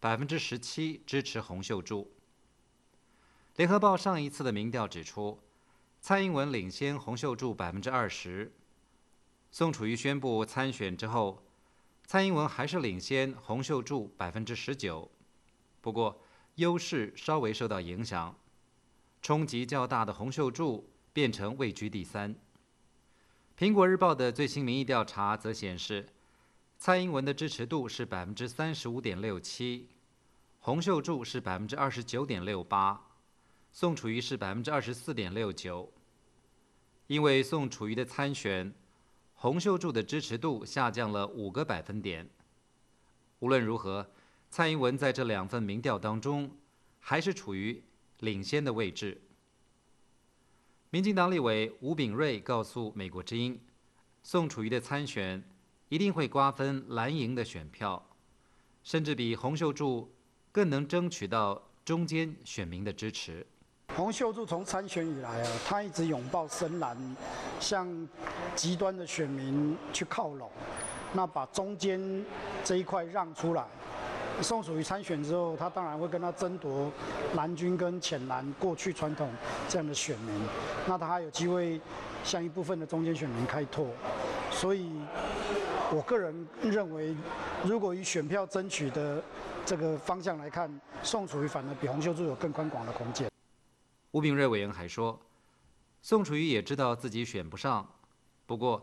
，17%支持洪秀柱。联合报上一次的民调指出，蔡英文领先洪秀柱20%。宋楚瑜宣布参选之后，蔡英文还是领先洪秀柱19%，不过优势稍微受到影响，冲击较大的洪秀柱变成位居第3。苹果日报的最新民意调查则显示，蔡英文的支持度是35.67%，洪秀柱是29.68%，宋楚瑜是24.69%。因为宋楚瑜的参选，洪秀柱的支持度下降了5个百分点。无论如何，蔡英文在这2份民调当中还是处于领先的位置。民进党立委吴秉叡告诉美国之音，宋楚瑜的参选一定会瓜分蓝营的选票，甚至比洪秀柱更能争取到中间选民的支持。 洪秀柱从参选以来他一直拥抱深蓝，向极端的选民去靠拢，那把中间这一块让出来。宋楚瑜参选之后，他当然会跟他争夺蓝军跟浅蓝过去传统这样的选民，那他还有机会向一部分的中间选民开拓。所以，我个人认为，如果以选票争取的这个方向来看，宋楚瑜反而比洪秀柱有更宽广的空间。 吴秉叡委员还说，宋楚瑜也知道自己选不上，不过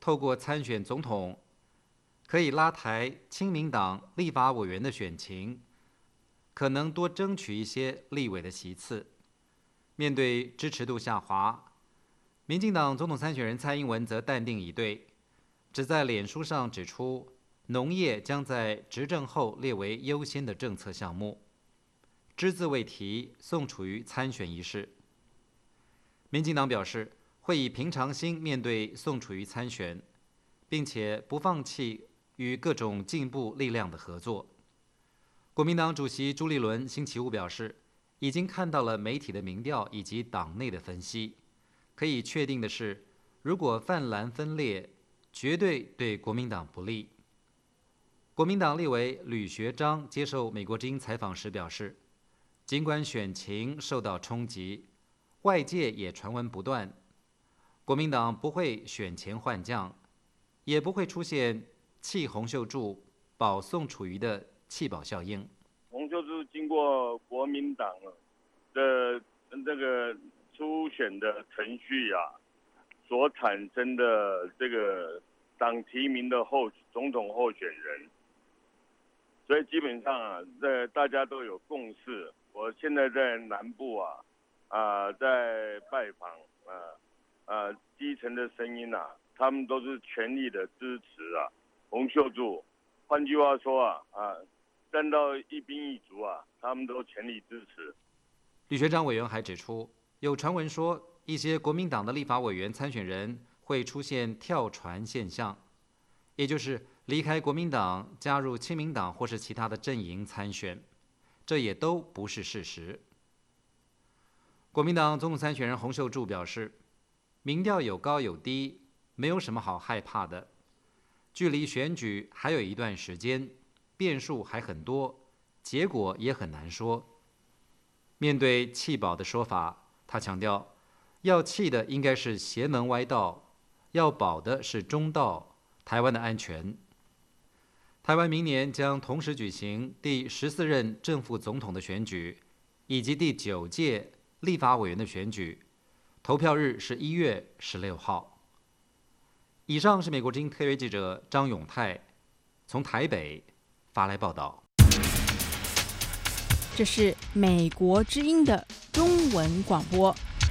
透过参选总统，可以拉抬亲民党立法委员的选情，可能多争取一些立委的席次。面对支持度下滑，民进党总统参选人蔡英文则淡定以对，只在脸书上指出，农业将在执政后列为优先的政策项目，只字未提宋楚瑜参选一事。民进党表示，会以平常心面对宋楚瑜参选，并且不放弃与各种进步力量的合作。国民党主席朱立伦星期五表示，已经看到了媒体的民调以及党内的分析，可以确定的是，如果泛蓝分裂，绝对对国民党不利。国民党立委吕学章接受美国之音采访时表示，尽管选情受到冲击，外界也传闻不断，国民党不会选前换将，也不会出现弃洪秀柱保宋楚瑜的弃保效应。 洪秀柱经过国民党的这个初选的程序所产生的这个党提名的总统候选人，所以基本上大家都有共识。我现在在南部在拜访基层的声音他们都是全力的支持洪秀柱。换句话说站到一兵一卒他们都全力支持。 吕学章委员还指出，有传闻说一些国民党的立法委员参选人会出现跳船现象，也就是离开国民党加入亲民党或是其他的阵营参选，这也都不是事实。国民党总统参选人洪秀柱表示，民调有高有低，没有什么好害怕的。距离选举还有一段时间，变数还很多，结果也很难说。面对弃保的说法，他强调，要弃的应该是邪门歪道，要保的是中道，台湾的安全。台湾明年将同时举行第14任正副总统的选举，以及第9届立法委员的选举，投票日是1月16号。以上是美国之音特约记者张永泰从台北发来报道。 这是美国之音的中文广播。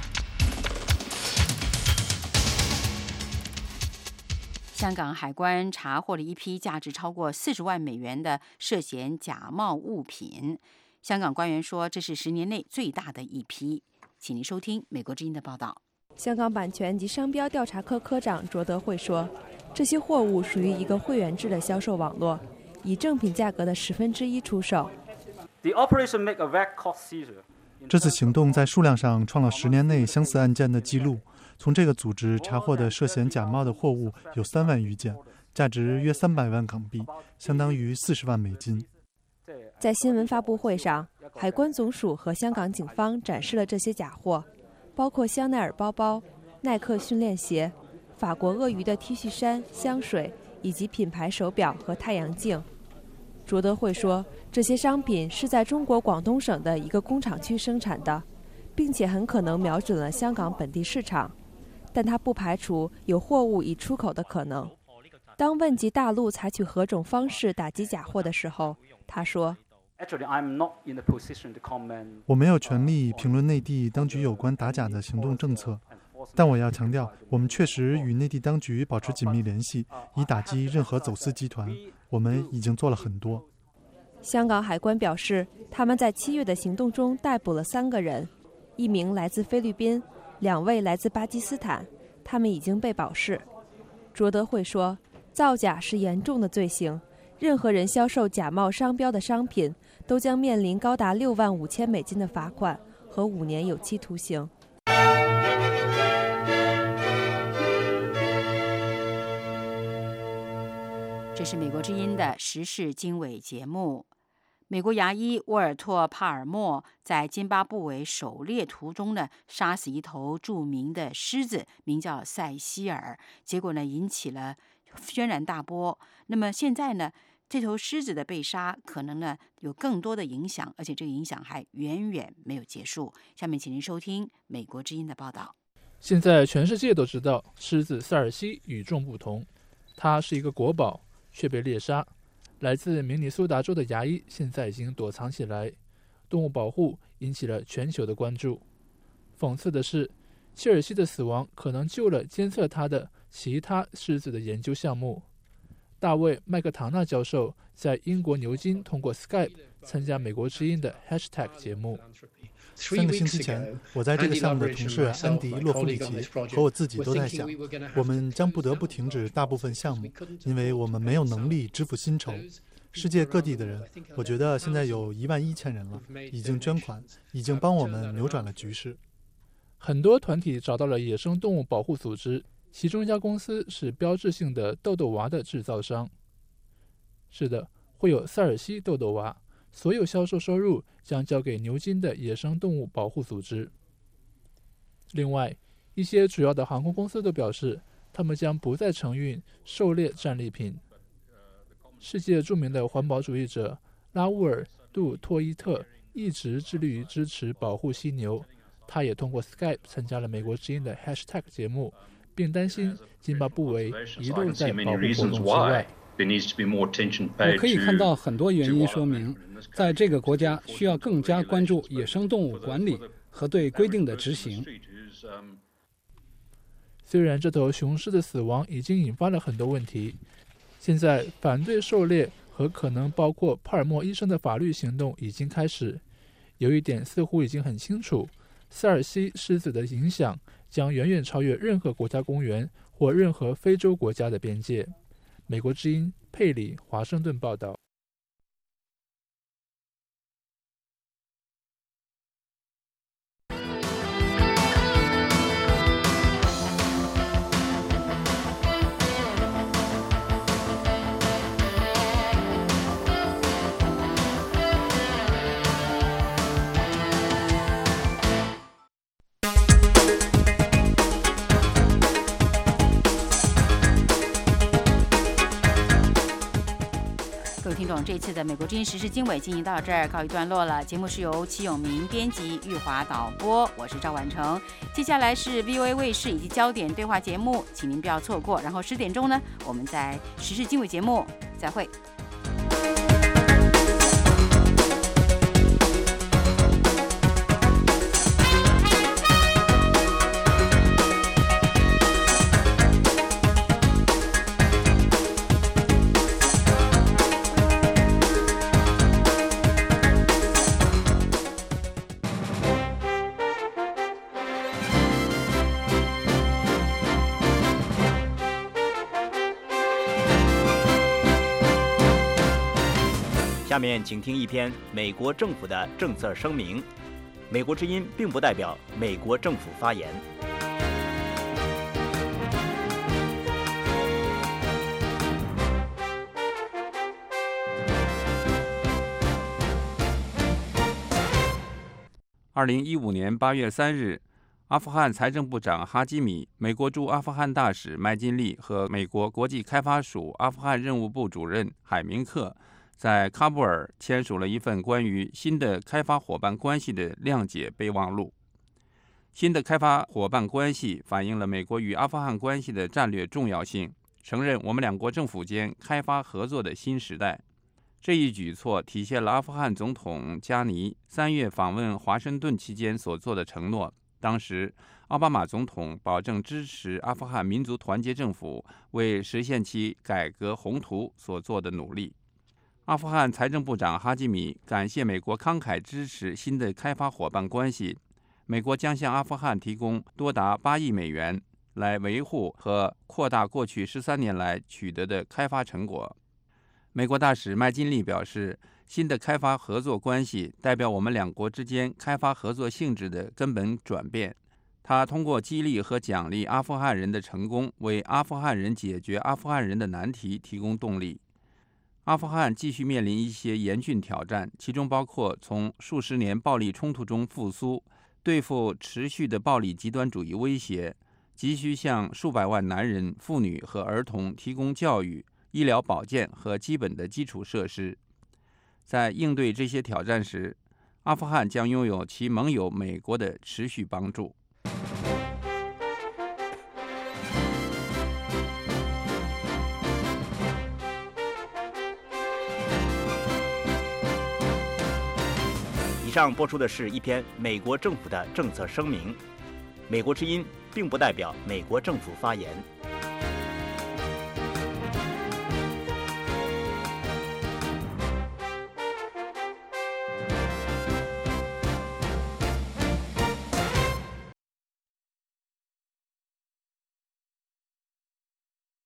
香港海关查获了一批价值超过40万美元的涉嫌假冒物品。香港官员说，这是10年内最大的一批。请您收听美国之音的报道。 香港版权及商标调查科科长卓德会说，这些货物属于一个会员制的销售网络，以正品价格的1/10出售。 这次行动在数量上创了10年内相似案件的记录。从这个组织查获的涉嫌假冒的货物有3万余件，价值约300万港币，相当于40万美金。 在新闻发布会上，海关总署和香港警方展示了这些假货，包括香奈儿包包、耐克训练鞋、法国鳄鱼的 T 恤衫、香水以及品牌手表和太阳镜。卓德会说，这些商品是在中国广东省的一个工厂区生产的，并且很可能瞄准了香港本地市场，但他不排除有货物已出口的可能。当问及大陆采取何种方式打击假货的时候，他说， 我没有权利评论内地当局有关打假的行动政策，但我要强调，我们确实与内地当局保持紧密联系，以打击任何走私集团。我们已经做了很多。 香港海关表示，他们在7月的行动中逮捕了3个人，1名来自菲律宾，2位来自巴基斯坦，他们已经被保释。卓德会说，造假是严重的罪行，任何人销售假冒商标的商品都将面临高达6万5千美金的罚款和5年有期徒刑。 这是美国之音的时事经纬节目。美国牙医沃尔托·帕尔默在津巴布韦狩猎途中呢，杀死一头著名的狮子，名叫塞西尔，结果呢引起了轩然大波。那么现在呢，这头狮子的被杀可能呢有更多的影响，而且这个影响还远远没有结束。下面请您收听美国之音的报道。 现在全世界都知道狮子塞尔西与众不同，它是一个国宝，却被猎杀。来自明尼苏达州的牙医现在已经躲藏起来，动物保护引起了全球的关注。讽刺的是，切尔西的死亡可能救了监测它的其他狮子的研究项目。大卫·麦克唐纳教授在英国牛津通过 Skype 参加美国之音的 Hashtag 节目。 3个星期前，我在这个项目的同事安迪·洛夫里奇和我自己都在想，我们将不得不停止大部分项目，因为我们没有能力支付薪酬。世界各地的人，我觉得现在有11000人了，已经捐款，已经帮我们扭转了局势。 很多团体找到了野生动物保护组织，其中一家公司是标志性的豆豆娃的制造商。是的，会有塞尔西豆豆娃，所有销售收入将交给牛津的野生动物保护组织。另外，一些主要的航空公司都表示，他们将不再承运狩猎战利品。世界著名的环保主义者拉乌尔·杜托伊特一直致力于支持保护犀牛，他也通过 Skype 参加了美国之音的 Hashtag 节目，并担心津巴布韦遗漏在保护活动之外。 我可以看到很多原因说明，在这个国家需要更加关注野生动物管理和对规定的执行。 虽然这头雄狮的死亡已经引发了很多问题，现在反对狩猎和可能包括帕尔默医生的法律行动已经开始。有一点似乎已经很清楚，塞尔西狮子的影响将远远超越任何国家公园或任何非洲国家的边界。美国之音佩里华盛顿报道。 各位听众，这一次的美国之音时事经纬进行到这儿告一段落了。节目是由齐永明编辑，玉华导播，我是赵婉成。接下来是 VOA 卫视以及焦点对话节目，请您不要错过。然后10点钟呢，我们在时事经纬节目再会。 下面请听一篇美国政府的政策声明。美国之音并不代表美国政府发言。 2015年8月3日，阿富汗财政部长哈基米、美国驻阿富汗大使麦金利和美国国际开发署阿富汗任务部主任海明克在喀布尔签署了一份关于新的开发伙伴关系的谅解备忘录。新的开发伙伴关系反映了美国与阿富汗关系的战略重要性，承认我们两国政府间开发合作的新时代。这一举措体现了阿富汗总统加尼3月访问华盛顿期间所做的承诺。当时，奥巴马总统保证支持阿富汗民族团结政府为实现其改革宏图所做的努力。阿富汗财政部长哈基米感谢美国慷慨支持新的开发伙伴关系，美国将向阿富汗提供多达8亿美元，来维护和扩大过去13年来取得的开发成果。美国大使麦金利表示，新的开发合作关系代表我们两国之间开发合作性质的根本转变。他通过激励和奖励阿富汗人的成功，为阿富汗人解决阿富汗人的难题提供动力。阿富汗继续面临一些严峻挑战，其中包括从数十年暴力冲突中复苏，对付持续的暴力极端主义威胁，急需向数百万男人、妇女和儿童提供教育、医疗保健和基本的基础设施。在应对这些挑战时，阿富汗将拥有其盟友美国的持续帮助。 上播出的是一篇美国政府的政策声明，美国之音并不代表美国政府发言。